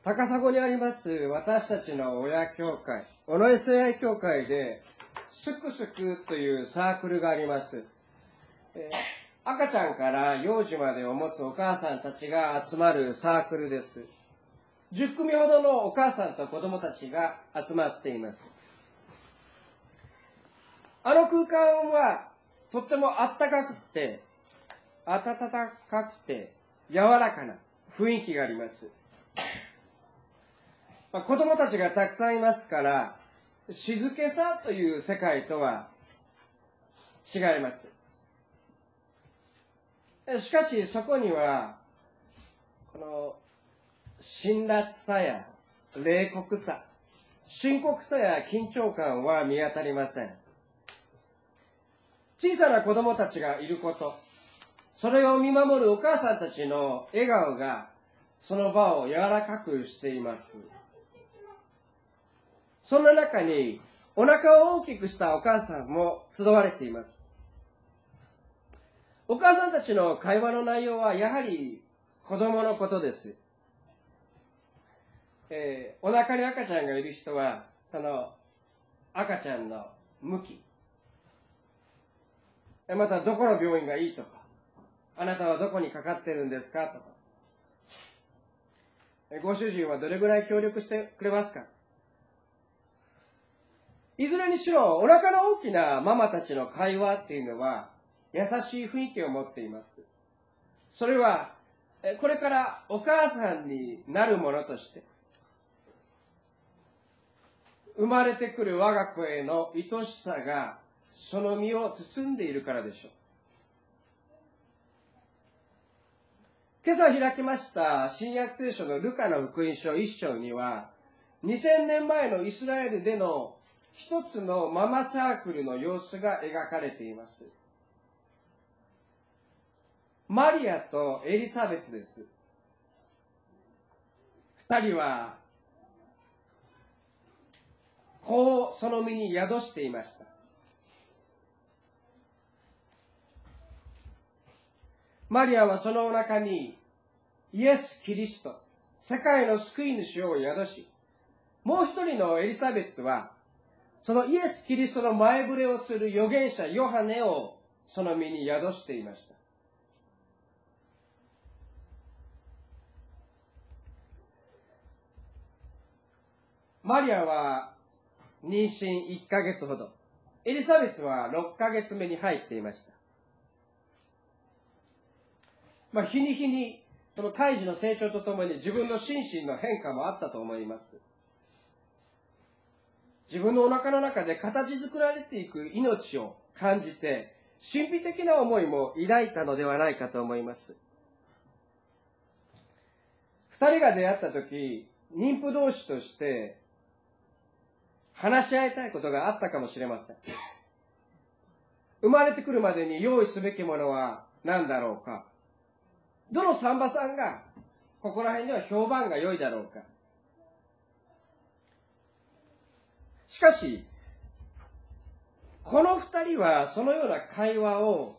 高砂にあります私たちの親教会、小野 SAI 教会で、すくすくというサークルがあります。赤ちゃんから幼児までを持つお母さんたちが集まるサークルです。10組ほどのお母さんと子供たちが集まっています。あの空間はとっても暖かくて、柔らかな雰囲気があります。子供たちがたくさんいますから、静けさという世界とは違います。しかしそこには、この辛辣さや冷酷さ、深刻さや緊張感は見当たりません。小さな子供たちがいること、それを見守るお母さんたちの笑顔がその場を柔らかくしています。そんな中にお腹を大きくしたお母さんも集われています。お母さんたちの会話の内容はやはり子供のことです。お腹に赤ちゃんがいる人はその赤ちゃんの向き、またどこの病院がいいとか、あなたはどこにかかってるんですかとか、ご主人はどれぐらい協力してくれますか。いずれにしろお腹の大きなママたちの会話っていうのは優しい雰囲気を持っています。それはこれからお母さんになるものとして生まれてくる我が子への愛しさがその身を包んでいるからでしょう。今朝開きました新約聖書のルカの福音書1章には、2000年前のイスラエルでの一つのママサークルの様子が描かれています。マリアとエリザベスです。二人は子をその身に宿していました。マリアはそのお腹にイエス・キリスト、世界の救い主を宿し、もう一人のエリザベスはそのイエス・キリストの前触れをする預言者ヨハネをその身に宿していました。マリアは妊娠1ヶ月ほど、エリザベスは6ヶ月目に入っていました。日に日にその胎児の成長とともに自分の心身の変化もあったと思います。自分のお腹の中で形作られていく命を感じて、神秘的な思いも抱いたのではないかと思います。二人が出会った時、妊婦同士として話し合いたいことがあったかもしれません。生まれてくるまでに用意すべきものは何だろうか。どの産婆さんがここら辺では評判が良いだろうか。しかし、この二人はそのような会話を、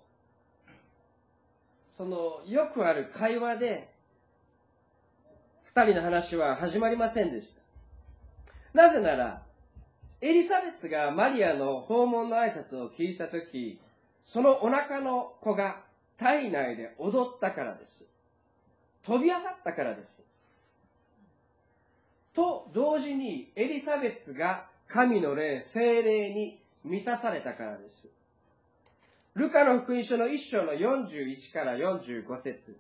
よくある会話で、二人の話は始まりませんでした。なぜなら、エリザベスがマリアの訪問の挨拶を聞いたとき、そのお腹の子が体内で踊ったからです。飛び上がったからです。と同時にエリザベスが神の霊、聖霊に満たされたからです。ルカの福音書の1章の41から45節。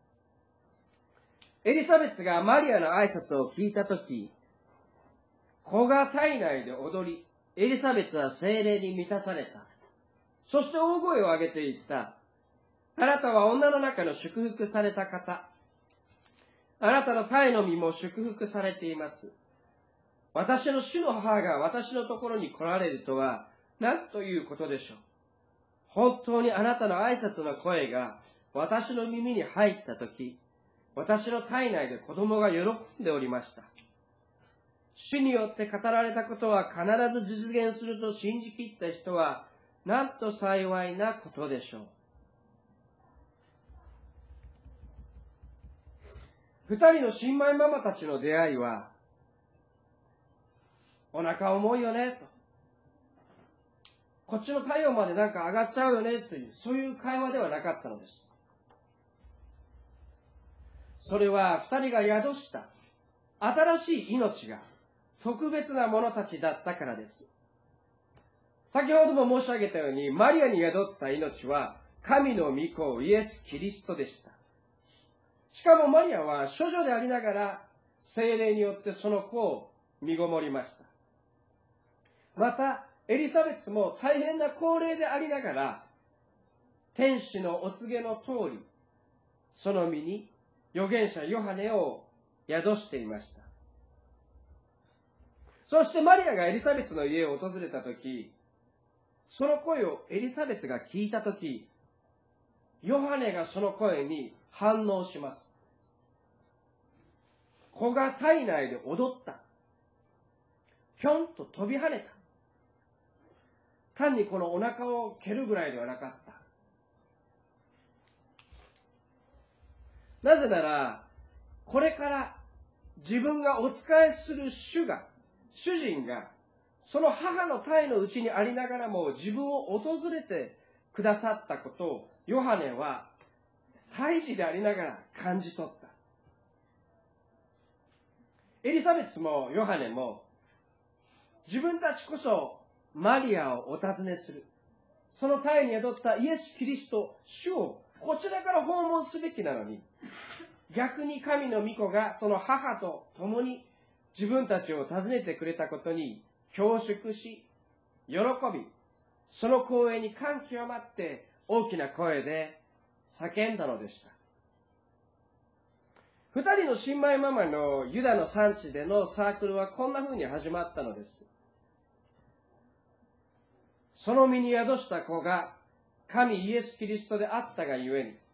エリザベスがマリアの挨拶を聞いたとき、子が体内で踊り、エリザベスは聖霊に満たされた。そして大声を上げて言った。あなたは女の中の祝福された方。あなたの胎の身も祝福されています。私の主の母が私のところに来られるとは何ということでしょう。本当にあなたの挨拶の声が私の耳に入ったとき、私の体内で子供が喜んでおりました。主によって語られたことは必ず実現すると信じきった人はなんと幸いなことでしょう。 二人の新米ママたちの出会いは、お腹重いよね、と。こっちの体温までなんか上がっちゃうよね、という、そういう会話ではなかったのです。それは二人が宿した新しい命が特別な者たちだったからです。先ほども申し上げたように、マリアに宿った命は神の御子イエス・キリストでした。しかもマリアは処女でありながら、聖霊によってその子を身ごもりました。また、エリザベスも大変な高齢でありながら、天使のお告げの通り、その身に預言者ヨハネを宿していました。そしてマリアがエリザベスの家を訪れたとき、その声をエリザベスが聞いたとき、ヨハネがその声に反応します。子が体内で踊った。ぴょんと飛び跳ねた。単にこのお腹を蹴るぐらいではなかった。なぜなら、これから自分がお仕えする主人が、その母の胎のうちにありながらも自分を訪れてくださったことを、ヨハネは胎児でありながら感じ取った。エリザベスもヨハネも、自分たちこそマリアをお訪ねする。その胎に宿ったイエス・キリスト、主をこちらから訪問すべきなのに、逆に神の御子がその母と共に自分たちを訪ねてくれたことに恐縮し、喜び、その光栄に感極まって大きな声で叫んだのでした。二人の新米ママのユダの産地でのサークルはこんな風に始まったのです。その身に宿した子が神イエス・キリストであったがゆえに、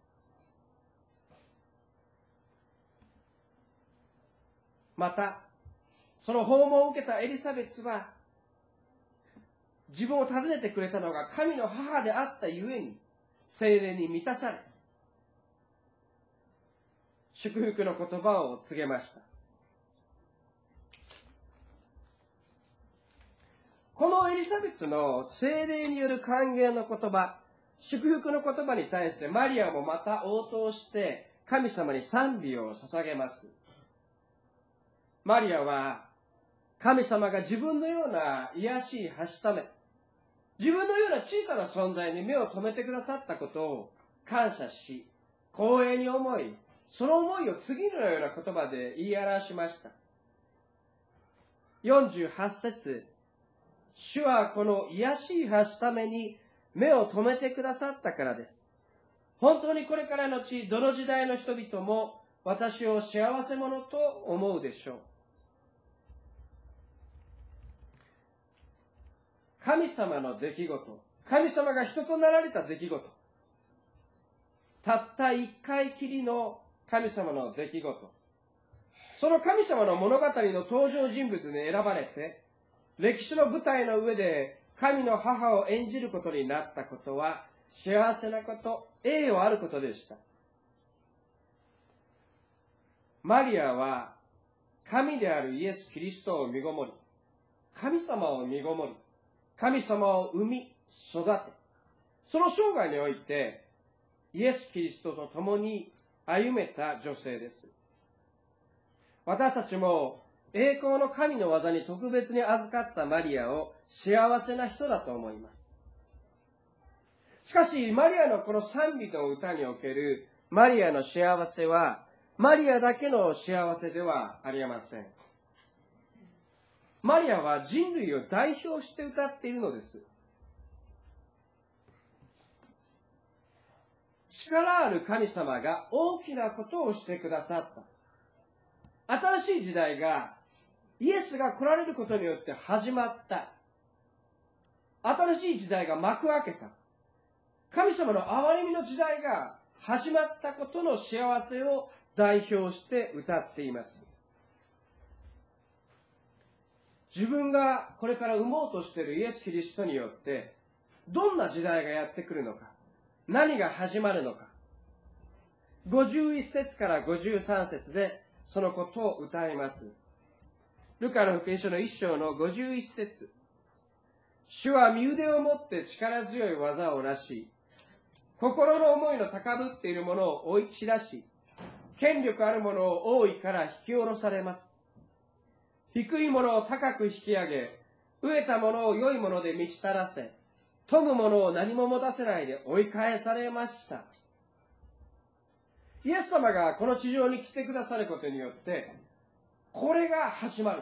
また、その訪問を受けたエリザベスは、自分を訪ねてくれたのが神の母であったゆえに、聖霊に満たされ、祝福の言葉を告げました。このエリザベスの聖霊による歓迎の言葉、祝福の言葉に対してマリアもまた応答して神様に賛美を捧げます。マリアは神様が自分のような卑しいはしため、自分のような小さな存在に目を留めてくださったことを感謝し、光栄に思い、その思いを次のような言葉で言い表しました。48節、主はこの卑しいはしために目を留めてくださったからです。本当にこれからのち、どの時代の人々も私を幸せ者と思うでしょう。神様の出来事、神様が人となられた出来事、たった一回きりの神様の出来事、その神様の物語の登場人物に選ばれて、歴史の舞台の上で神の母を演じることになったことは幸せなこと、栄誉あることでした。マリアは神であるイエス・キリストを身ごもり、神様を身ごもり、神様を生み、育て、その生涯において、イエス・キリストと共に歩めた女性です。私たちも栄光の神の技に特別に預かったマリアを幸せな人だと思います。しかし、マリアのこの賛美の歌におけるマリアの幸せは、マリアだけの幸せではありません。マリアは人類を代表して歌っているのです。力ある神様が大きなことをしてくださった。新しい時代が、イエスが来られることによって始まった。新しい時代が幕開けた。神様の憐れみの時代が始まったことの幸せを代表して歌っています。自分がこれから生もうとしているイエス・キリストによって、どんな時代がやってくるのか、何が始まるのか、 51節から53節でそのことを歌います。ルカの福音書の1章の51節。主は身腕をもって力強い技をなし、心の思いの高ぶっている者を追い散らし、権力ある者を王位から引き下ろされます。低い者を高く引き上げ、飢えた者を良いもので満ち足らせ、富む者を何も持たせないで追い返されました。イエス様がこの地上に来てくださることによって、これが始まる。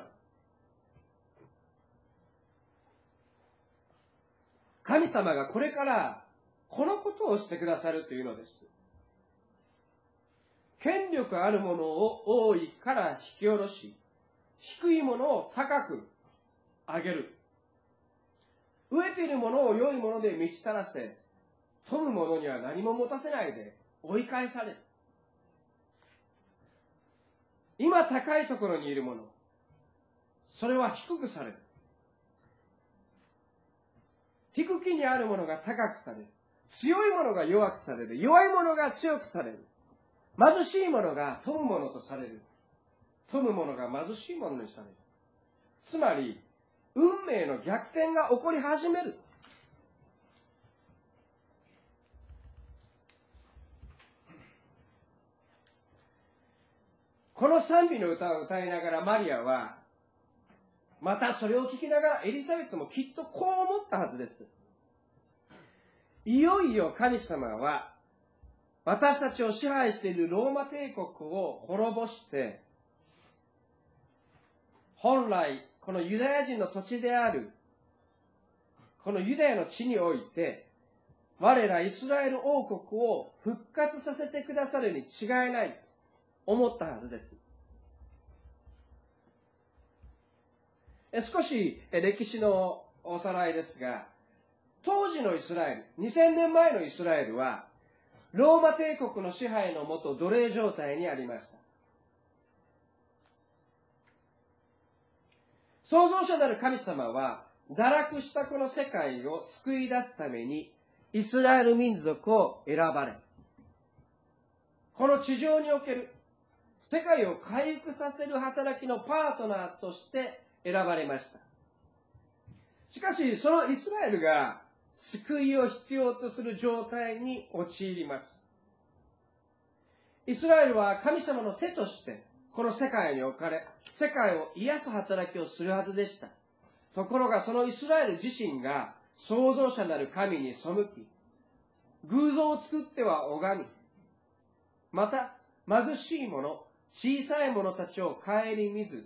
神様がこれからこのことをしてくださるというのです。権力ある者を王位から引き下ろし、低い者を高く上げる。飢えている者を良いもので満ち足らせ、富む者には何も持たせないで追い返される。今高いところにいる者、それは低くされる。低きにあるものが高くされる。強いものが弱くされる。弱いものが強くされる。貧しいものが富むものとされる。富むものが貧しいものにされる。つまり、運命の逆転が起こり始める。この賛美の歌を歌いながらマリアは、またそれを聞きながらエリザベスもきっとこう思ったはずです。いよいよ神様は私たちを支配しているローマ帝国を滅ぼして、本来このユダヤ人の土地であるこのユダヤの地において我らイスラエル王国を復活させてくださるに違いないと思ったはずです。少し歴史のおさらいですが、当時のイスラエル、2000年前のイスラエルは、ローマ帝国の支配のもと奴隷状態にありました。創造者なる神様は、堕落したこの世界を救い出すために、イスラエル民族を選ばれ、この地上における世界を回復させる働きのパートナーとして選ばれました。しかし、そのイスラエルが救いを必要とする状態に陥ります。イスラエルは神様の手としてこの世界に置かれ、世界を癒す働きをするはずでした。ところがそのイスラエル自身が創造者なる神に背き、偶像を作っては拝み、また貧しい者、小さい者たちを顧みず、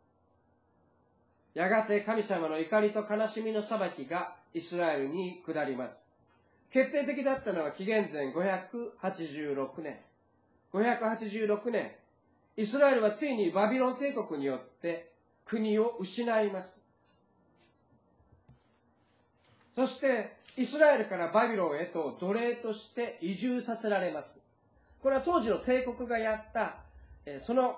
やがて神様の怒りと悲しみの裁きがイスラエルに下ります。決定的だったのは紀元前586年。586年、イスラエルはついにバビロン帝国によって国を失います。そしてイスラエルからバビロンへと奴隷として移住させられます。これは当時の帝国がやったその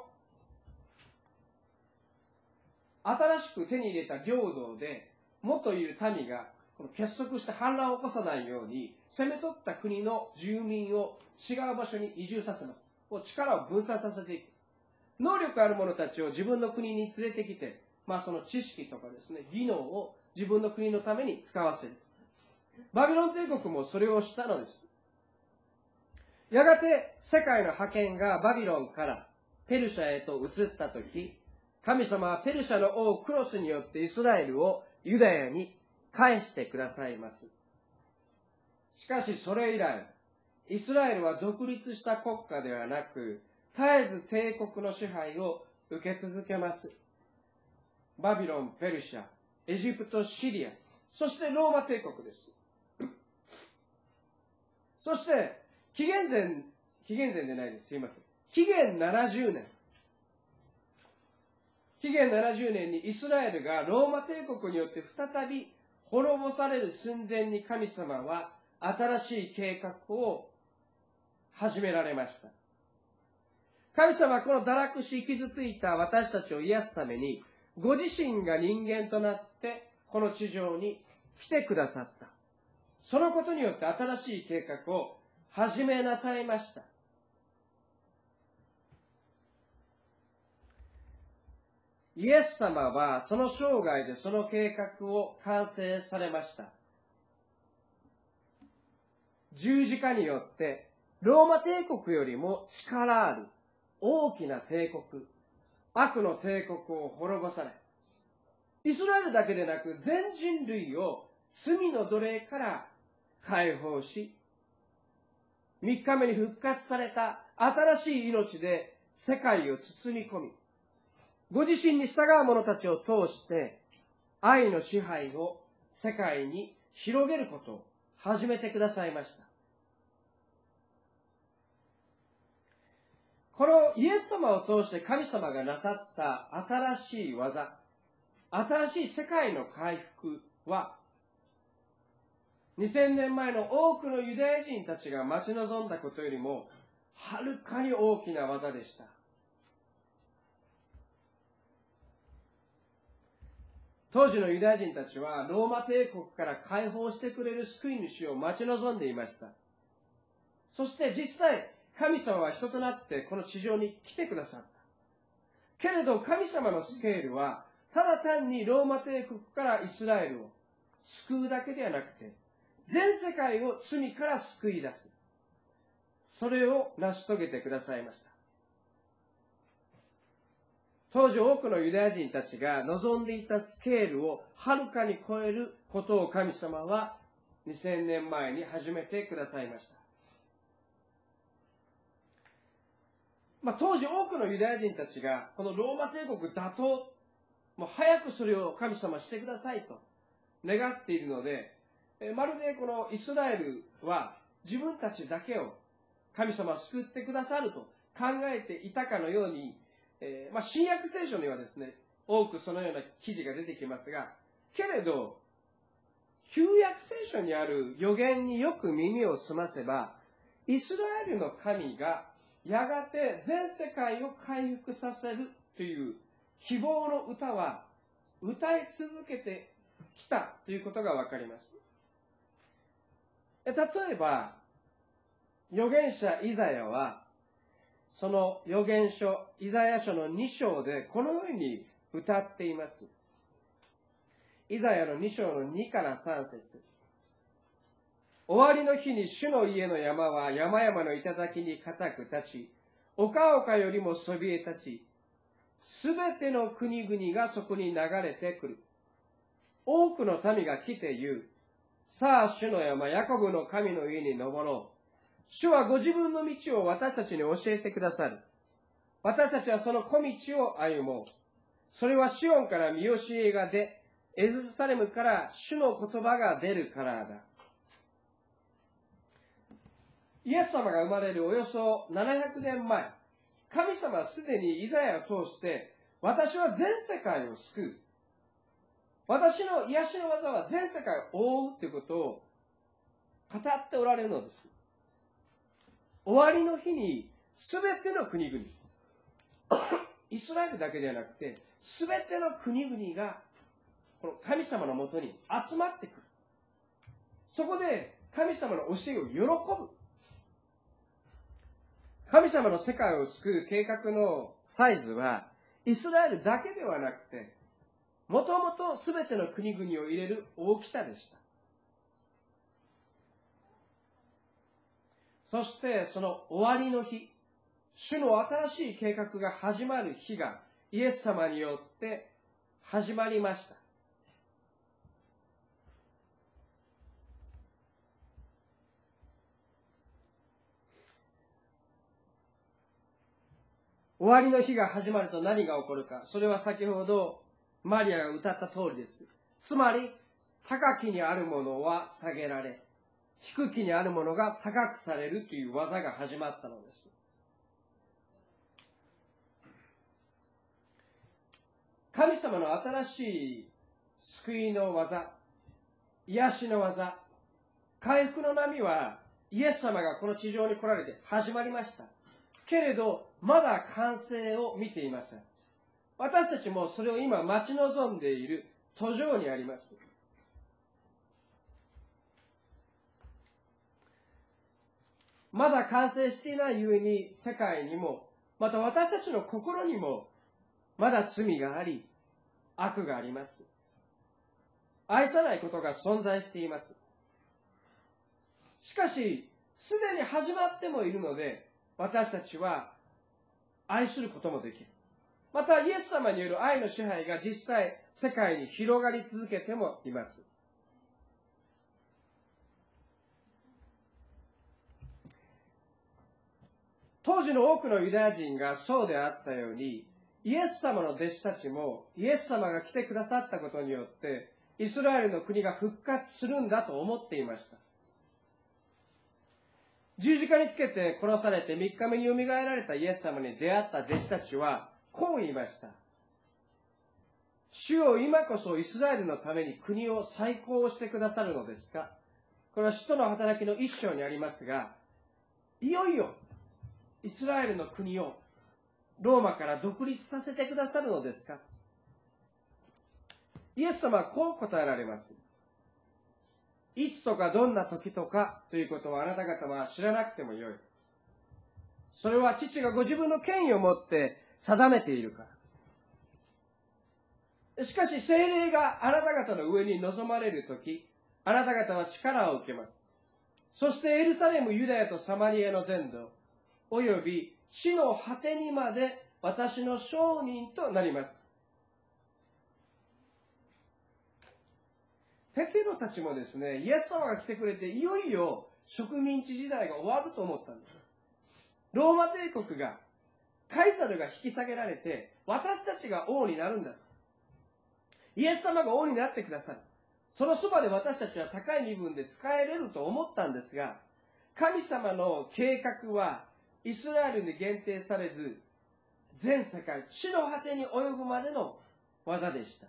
新しく手に入れた領土で元いる民が結束して反乱を起こさないように攻め取った国の住民を違う場所に移住させます。力を分散させていく。能力ある者たちを自分の国に連れてきて、その知識とかですね、技能を自分の国のために使わせる。バビロン帝国もそれをしたのです。やがて世界の覇権がバビロンからペルシャへと移ったとき、神様はペルシャの王クロスによってイスラエルをユダヤに返してくださいます。しかしそれ以来、イスラエルは独立した国家ではなく、絶えず帝国の支配を受け続けます。バビロン、ペルシャ、エジプト、シリア、そしてローマ帝国です。そして、紀元前でないです。すいません。紀元70年。紀元70年にイスラエルがローマ帝国によって再び滅ぼされる寸前に神様は新しい計画を始められました。神様はこの堕落し傷ついた私たちを癒すために、ご自身が人間となってこの地上に来てくださった。そのことによって新しい計画を始めなさいました。 イエス様はその生涯でその計画を完成されました。十字架によってローマ帝国よりも力ある大きな帝国、悪の帝国を滅ぼされ、イスラエルだけでなく全人類を罪の奴隷から解放し、3日目に復活された新しい命で世界を包み込み、ご自身に従う者たちを通して愛の支配を世界に広げることを始めてくださいました。このイエス様を通して神様がなさった新しい技、新しい世界の回復は、2000年前の多くのユダヤ人たちが待ち望んだことよりも、はるかに大きな技でした。当時のユダヤ人たちは、ローマ帝国から解放してくれる救い主を待ち望んでいました。そして実際、神様は人となってこの地上に来てくださった。けれど神様のスケールは、ただ単にローマ帝国からイスラエルを救うだけではなくて、全世界を罪から救い出す。それを成し遂げてくださいました。当時多くのユダヤ人たちが望んでいたスケールをはるかに超えることを神様は2000年前に始めてくださいました。当時多くのユダヤ人たちがこのローマ帝国打倒、もう早くそれを神様してくださいと願っているので、まるでこのイスラエルは自分たちだけを神様は救ってくださると考えていたかのように、新約聖書にはですね、多くそのような記事が出てきますが、けれど、旧約聖書にある預言によく耳を澄ませば、イスラエルの神がやがて全世界を回復させるという希望の歌は歌い続けてきたということがわかります。例えば、預言者イザヤは、その預言書、イザヤ書の2章でこのように歌っています。イザヤの2章の2から3節。終わりの日に主の家の山は山々の頂に固く立ち、丘々よりもそびえ立ち、すべての国々がそこに流れてくる。多くの民が来て言う。さあ、主の山、ヤコブの神の家に登ろう。主はご自分の道を私たちに教えてくださる。私たちはその小道を歩もう。それはシオンから見教えが出、エルサレムから主の言葉が出るからだ。イエス様が生まれるおよそ700年前、神様はすでにイザヤを通して、私は全世界を救う。私の癒しの技は全世界を覆うということを語っておられるのです。終わりの日にすべての国々、イスラエルだけではなくて、すべての国々がこの神様のもとに集まってくる。そこで神様の教えを喜ぶ。神様の世界を救う計画のサイズは、イスラエルだけではなくて、もともとすべての国々を入れる大きさでした。そしてその終わりの日、主の新しい計画が始まる日がイエス様によって始まりました。終わりの日が始まると何が起こるか。それは先ほどマリアが歌った通りです。つまり、高きにあるものは下げられ、低きにあるものが高くされるという技が始まったのです。神様の新しい救いの技、癒しの技、回復の波はイエス様がこの地上に来られて始まりました。けれど、まだ完成を見ていません。私たちもそれを今待ち望んでいる途上にあります。まだ完成していないゆえに世界にも、また私たちの心にもまだ罪があり、悪があります。愛さないことが存在しています。しかし、すでに始まってもいるので、私たちは愛することもできる。また、イエス様による愛の支配が実際、世界に広がり続けてもいます。当時の多くのユダヤ人がそうであったように、イエス様の弟子たちも、イエス様が来てくださったことによって、イスラエルの国が復活するんだと思っていました。十字架につけて殺されて3日目によみがえられたイエス様に出会った弟子たちは、こう言いました。主よ、今こそイスラエルのために国を再興してくださるのですか？これは使徒の働きの一章にありますが、いよいよイスラエルの国をローマから独立させてくださるのですか？イエス様はこう答えられます。いつとかどんな時とかということはあなた方は知らなくてもよい。それは父がご自分の権威を持って定めているから。しかし聖霊があなた方の上に臨まれるとき、あなた方は力を受けます。そしてエルサレム、ユダヤとサマリアの全土、および地の果てにまで私の証人となります。ペテロたちもですね、イエス様が来てくれて、いよいよ植民地時代が終わると思ったんです。ローマ帝国が、カイザルが引き下げられて、私たちが王になるんだと。イエス様が王になってくださる。そのそばで私たちは高い身分で使えれると思ったんですが、神様の計画はイスラエルに限定されず、全世界、地の果てに及ぶまでの技でした。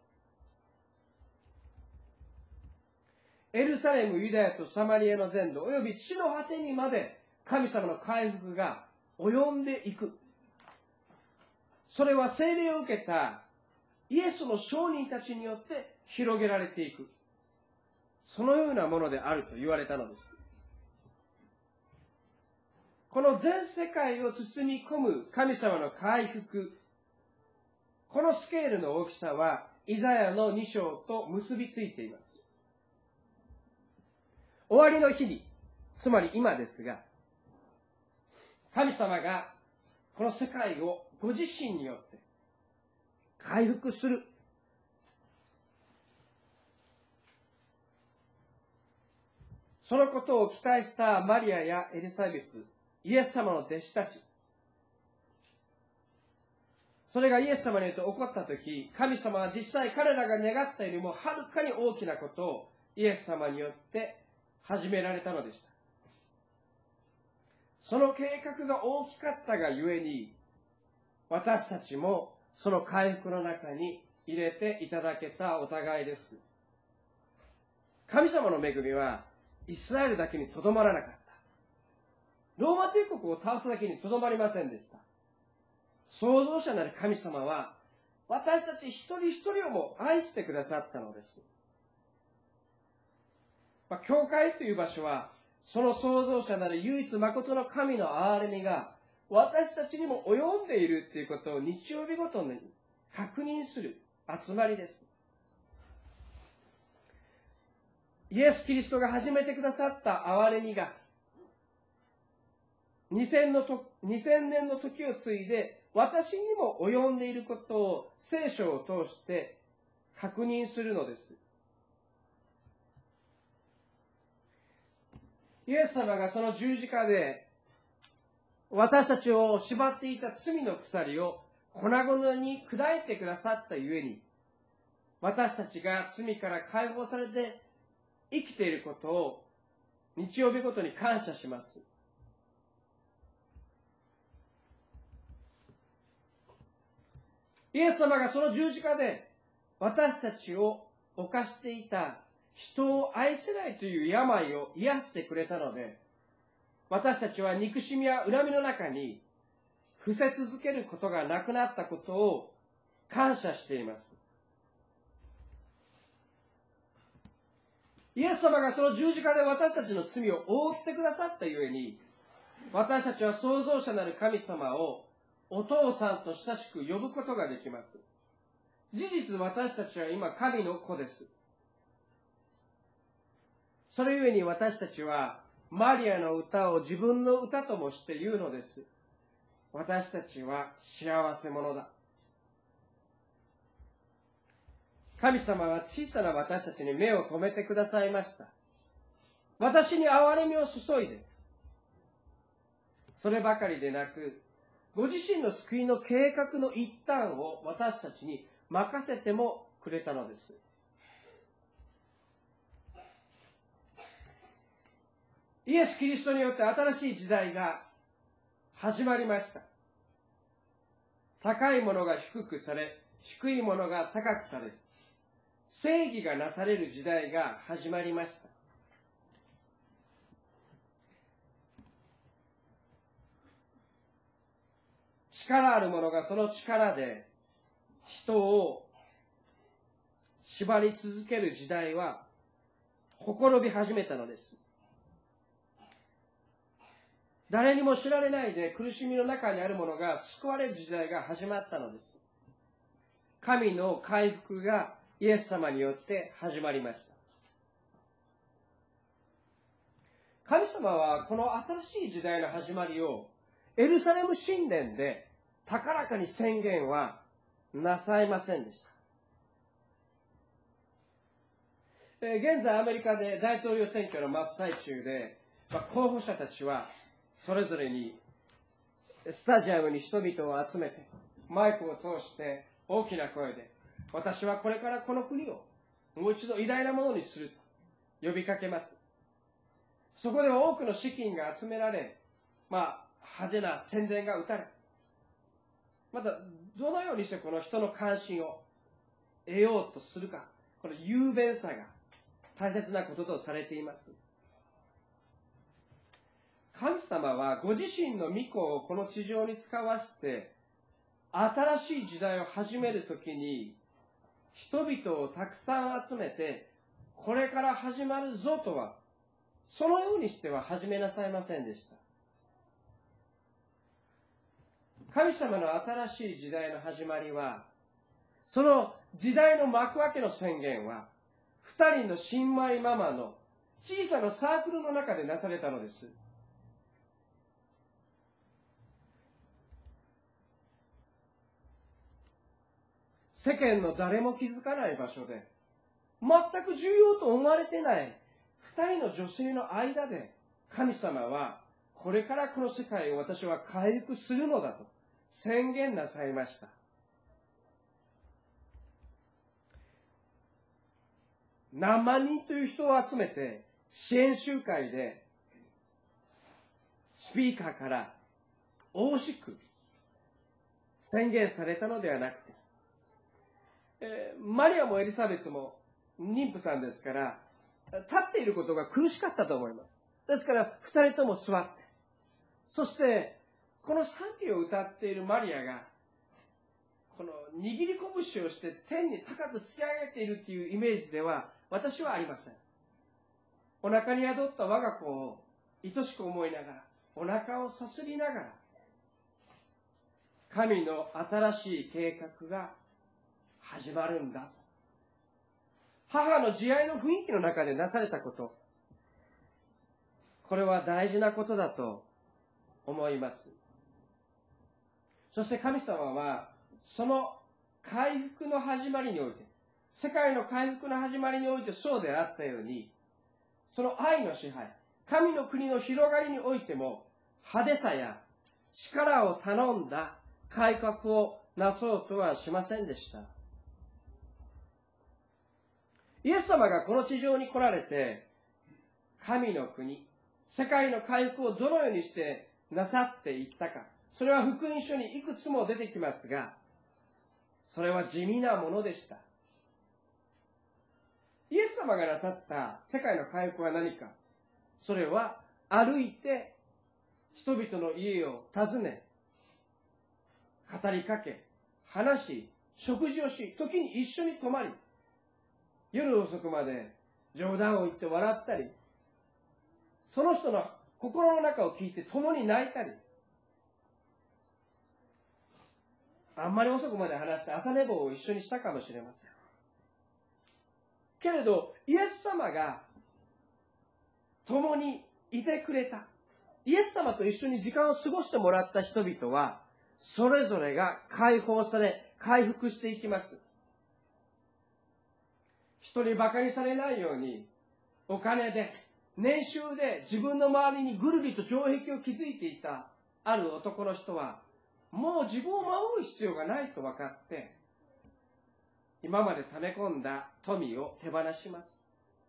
エルサレム、ユダヤとサマリアの全土、および地の果てにまで神様の回復が及んでいく。それは聖霊を受けたイエスの証人たちによって広げられていく。そのようなものであると言われたのです。この全世界を包み込む神様の回復、このスケールの大きさはイザヤの2章と結びついています。終わりの日に、つまり今ですが、神様がこの世界をご自身によって回復する。そのことを期待したマリアやエリザベス、イエス様の弟子たち。それがイエス様によって起こったとき、神様は実際彼らが願ったよりもはるかに大きなことをイエス様によって始められたのでした。その計画が大きかったがゆえに、私たちもその回復の中に入れていただけたお互いです。神様の恵みはイスラエルだけにとどまらなかった。ローマ帝国を倒すだけにとどまりませんでした。創造者なる神様は私たち一人一人をも愛してくださったのです。教会という場所はその創造者なる唯一誠の神の憐れみが私たちにも及んでいるということを日曜日ごとに確認する集まりです。イエス・キリストが始めてくださった憐れみが2000年の時を継いで私にも及んでいることを聖書を通して確認するのです。イエス様がその十字架で私たちを縛っていた罪の鎖を粉々に砕いてくださったゆえに、私たちが罪から解放されて生きていることを日曜日ごとに感謝します。イエス様がその十字架で私たちを犯していた人を愛せないという病を癒してくれたので、私たちは憎しみや恨みの中に伏せ続けることがなくなったことを感謝しています。イエス様がその十字架で私たちの罪を覆ってくださったゆえに、私たちは創造者なる神様をお父さんと親しく呼ぶことができます。事実、私たちは今、神の子です。それゆえに私たちは、マリアの歌を自分の歌ともして言うのです。私たちは幸せ者だ。神様は小さな私たちに目を留めてくださいました。私に憐れみを注いで、そればかりでなく、ご自身の救いの計画の一端を私たちに任せてもくれたのです。イエス・キリストによって新しい時代が始まりました。高いものが低くされ、低いものが高くされ、正義がなされる時代が始まりました。力ある者がその力で人を縛り続ける時代はほころび始めたのです。誰にも知られないで苦しみの中にある者が救われる時代が始まったのです。神の回復がイエス様によって始まりました。神様はこの新しい時代の始まりをエルサレム神殿で高らかに宣言はなさいませんでした。現在アメリカで大統領選挙の真っ最中で、候補者たちはそれぞれにスタジアムに人々を集めてマイクを通して大きな声で、私はこれからこの国をもう一度偉大なものにすると呼びかけます。そこでは多くの資金が集められ、派手な宣伝が打たれ、またどのようにしてこの人の関心を得ようとするか、この雄弁さが大切なこととされています。神様はご自身の御子をこの地上に使わして、新しい時代を始めるときに、人々をたくさん集めて、これから始まるぞとは、そのようにしては始めなさいませんでした。神様の新しい時代の始まりは、その時代の幕開けの宣言は、二人の新米ママの小さなサークルの中でなされたのです。世間の誰も気づかない場所で、全く重要と思われていない二人の女性の間で、神様はこれからこの世界を私は回復するのだと宣言なさいました。何万人という人を集めて支援集会でスピーカーから大しく宣言されたのではなくて、マリアもエリザベスも妊婦さんですから、立っていることが苦しかったと思います。ですから、二人とも座って、そして、この賛美を歌っているマリアが、この握り拳をして天に高く突き上げているというイメージでは、私はありません。お腹に宿った我が子を愛しく思いながら、お腹をさすりながら、神の新しい計画が始まるんだ。母の慈愛の雰囲気の中でなされたこと。これは大事なことだと思います。そして神様は、その回復の始まりにおいて、世界の回復の始まりにおいてそうであったように、その愛の支配、神の国の広がりにおいても、派手さや力を頼んだ改革をなそうとはしませんでした。イエス様がこの地上に来られて、神の国、世界の回復をどのようにしてなさっていったか、それは福音書にいくつも出てきますが、それは地味なものでした。イエス様がなさった世界の回復は何か、それは歩いて人々の家を訪ね、語りかけ、話し、食事をし、時に一緒に泊まり、夜遅くまで冗談を言って笑ったり、その人の心の中を聞いて共に泣いたり、 あんまり遅くまで話して朝寝坊を一緒にしたかもしれません。けれど、イエス様が共にいてくれた。イエス様と一緒に時間を過ごしてもらった人々は、それぞれが解放され、回復していきます。人に馬鹿にされないように、お金で、年収で自分の周りにぐるりと城壁を築いていたある男の人は、もう自分を守る必要がないと分かって、今まで溜め込んだ富を手放します。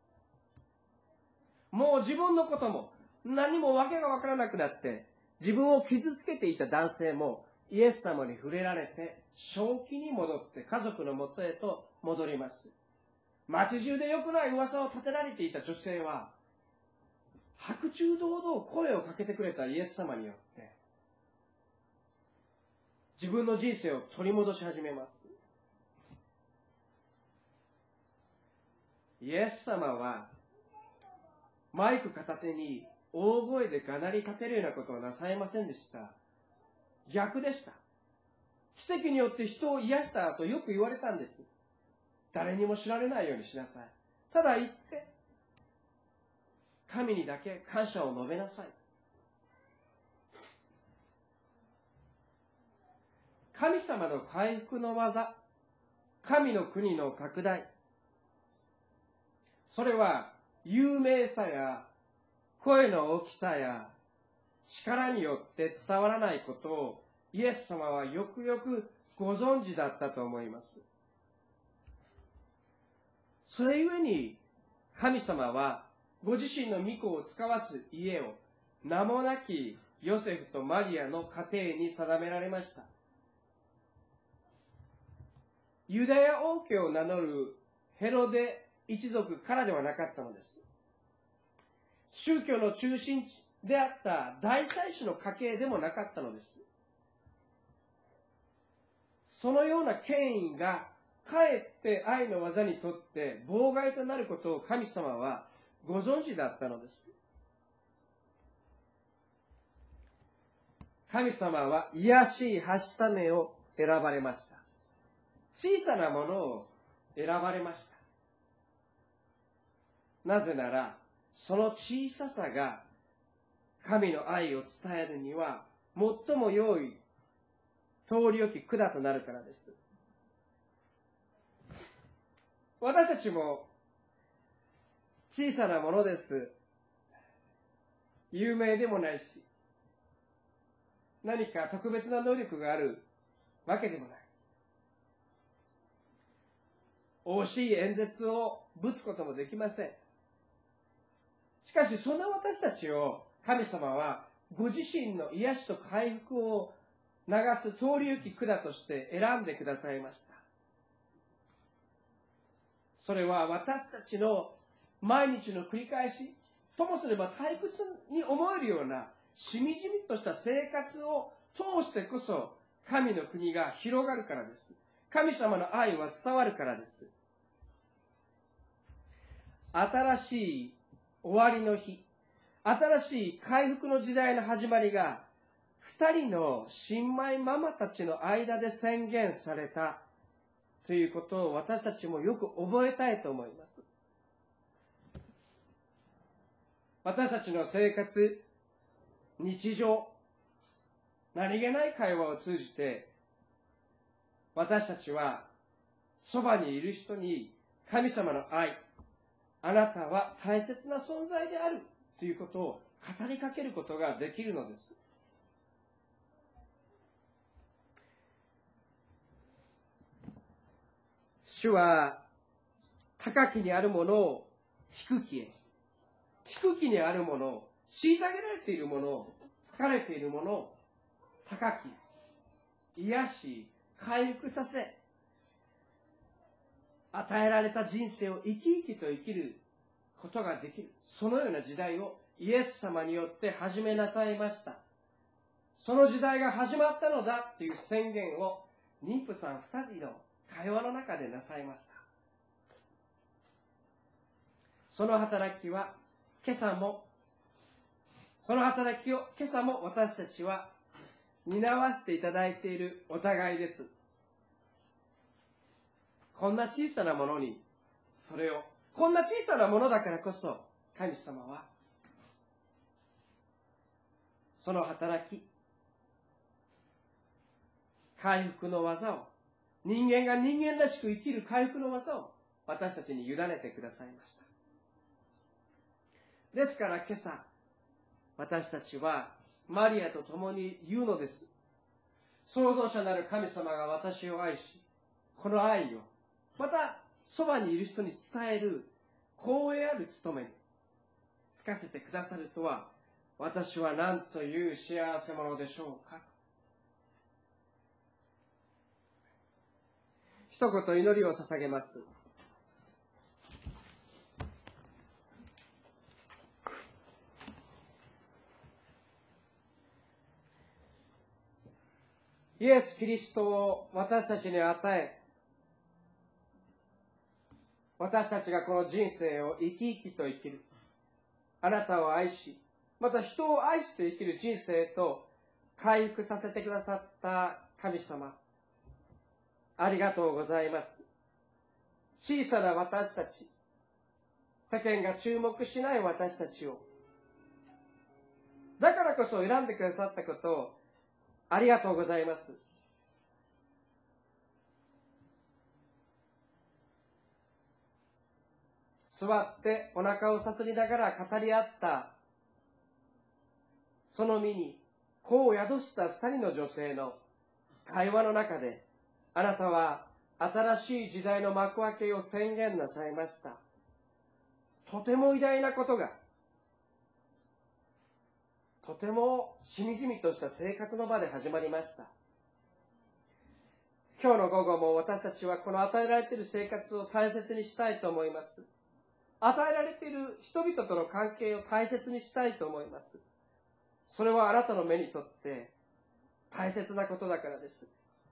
もう自分のことも何も訳が分からなくなって、自分を傷つけていた男性もイエス様に触れられて、正気に戻って家族のもとへと戻ります。町中で良くない噂を立てられていた女性は、白昼堂々声をかけてくれたイエス様によって、自分の人生を取り戻し始めます。イエス様は、マイク片手に大声でがなり立てるようなことをなさいませんでした。逆でした。奇跡によって人を癒したとよく言われたんです。誰にも知られないようにしなさい。ただ言って、神にだけ感謝を述べなさい。神様の回復の技、神の国の拡大、それは有名さや声の大きさや力によって伝わらないことをイエス様はよくよくご存知だったと思います。それゆえに神様はご自身の御子を使わす家を名もなきヨセフとマリアの家庭に定められました。ユダヤ王家を名乗るヘロデ一族からではなかったのです。宗教の中心地であった大祭司の家系でもなかったのです。そのような権威がかえって愛の技にとって妨害となることを神様はご存知だったのです。神様は卑しいはしためを選ばれました。小さなものを選ばれました。なぜなら、その小ささが神の愛を伝えるには最も良い通り良き管となるからです。私たちも小さなものです。有名でもないし、何か特別な能力があるわけでもない。惜しい演説をぶつこともできません。しかし、そんな私たちを神様はご自身の癒しと回復を流す通り行き管として選んでくださいました。それは私たちの毎日の繰り返し、ともすれば退屈に思えるようなしみじみとした生活を通してこそ神の国が広がるからです。神様の愛は伝わるからです。新しい終わりの日、新しい回復の時代の始まりが、二人の新米ママたちの間で宣言されたということを私たちもよく覚えたいと思います。私たちの生活、日常、何気ない会話を通じて、私たちはそばにいる人に神様の愛、あなたは大切な存在であるということを語りかけることができるのです。主は高きにあるものを低きへ、低きにあるものを、虐げられているものを、疲れているものを高き、癒し、回復させ、与えられた人生を生き生きと生きることができる。そのような時代をイエス様によって始めなさいました。その時代が始まったのだという宣言を妊婦さん2人の会話の中でなさいました。その働きは今朝も、その働きを今朝も私たちは担わせていただいているお互いです。こんな小さなものに、こんな小さなものだからこそ、神様は、その働き、回復の技を、人間が人間らしく生きる回復の技を、私たちに委ねてくださいました。ですから今朝、私たちはマリアと共に言うのです。創造者なる神様が私を愛し、この愛を、またそばにいる人に伝える光栄ある務めにつかせてくださるとは、私は何という幸せ者でしょうか。一言祈りを捧げます。イエス・キリストを私たちに与え、私たちがこの人生を生き生きと生きる。あなたを愛し、また人を愛して生きる人生と回復させてくださった神様。ありがとうございます。小さな私たち、世間が注目しない私たちを、だからこそ選んでくださったことをありがとうございます。座ってお腹をさすりながら語り合ったその身に子を宿した二人の女性の会話の中で、あなたは新しい時代の幕開けを宣言なさいました。とても偉大なことが、とてもしみじみとした生活の場で始まりました。今日の午後も私たちはこの与えられている生活を大切にしたいと思います。与えられている人々との関係を大切にしたいと思います。それはあなたの目にとって大切なことだからです。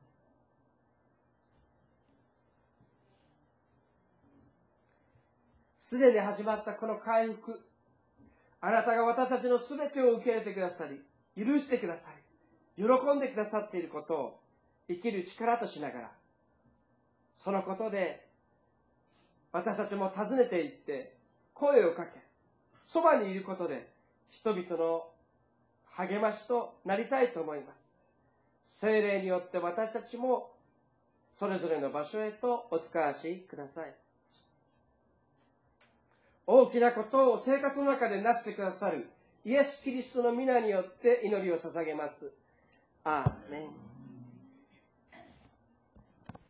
すでに始まったこの回復、あなたが私たちのすべてを受け入れてくださり、許してくださり、喜んでくださっていることを生きる力としながら、そのことで私たちも訪ねていって声をかけ、そばにいることで人々の励ましとなりたいと思います。聖霊によって私たちもそれぞれの場所へとお使わしください。大きなことを生活の中でなしてくださるイエス・キリストの皆によって祈りを捧げます。アーメン。